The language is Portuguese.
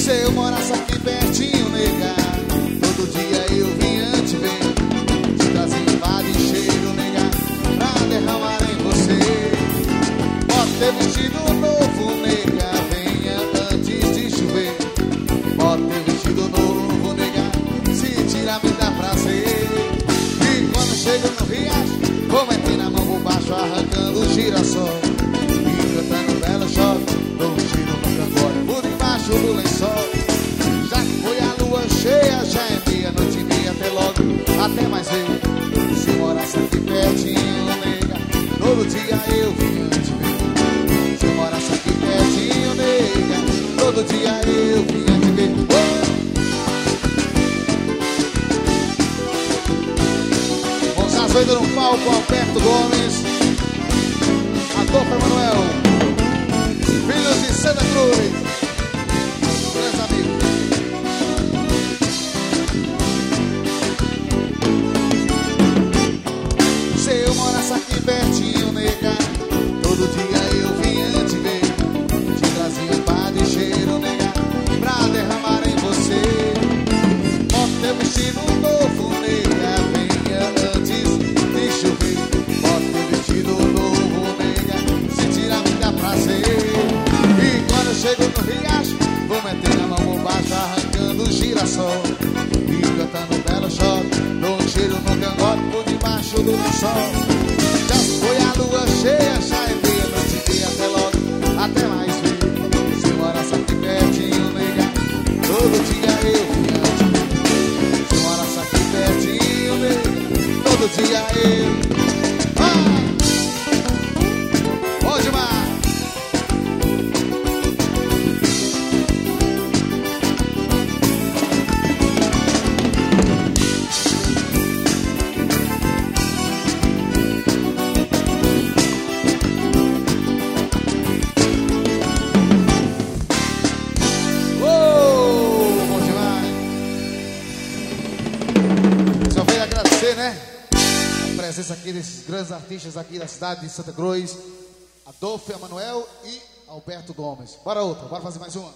Se eu morasse aqui pertinho, nega, todo dia eu vinha te ver. Te trazia bar de cheiro, nega, pra derramar em você. Pode ter vestido novo, nega, venha antes de chover. Pode ter vestido novo, nega, se tirar me dá prazer. E quando chego no riacho, vou meter na mão por baixo, arrancando o girassol. E cantando belo choque, dou um tiro no cangote por debaixo do lençol. Já que foi a lua cheia, já é meia-noite e meia, até logo, até mais ver. Se morasse aqui pertinho, nega, todo dia eu vinha te ver. Se morasse aqui pertinho, nega, todo dia eu vinha te ver. Gonçalves Doido no palco, Alberto Gomes, Adolfo Emanuel, filhos de Santa Cruz, meus amigos. Se eu morasse aqui pertinho, nega, todo dia eu vinha te ver. Te trazia um par de cheiro, nega, pra derramar em você. Pode ter vestido novo, nega, venha antes de chover. Pode ter vestido novo, nega, se tirar me dá prazer. E quando eu chego no riacho, vou meter a mão por baixo, arrancando o girassol. E cantando belo choque, dou um cheiro no cangote por debaixo do lençol. Já foi a lua cheia, já é meia-noite e até logo, até mais ver. Se morasse aqui pertinho, nega, todo dia eu vinha te ver. Se morasse aqui pertinho, nega, todo dia eu. Bom demais! Né? A presença aqui desses grandes artistas aqui da cidade de Santa Cruz, Adolfo Emanuel e Alberto Gomes. Bora outra, bora fazer mais uma.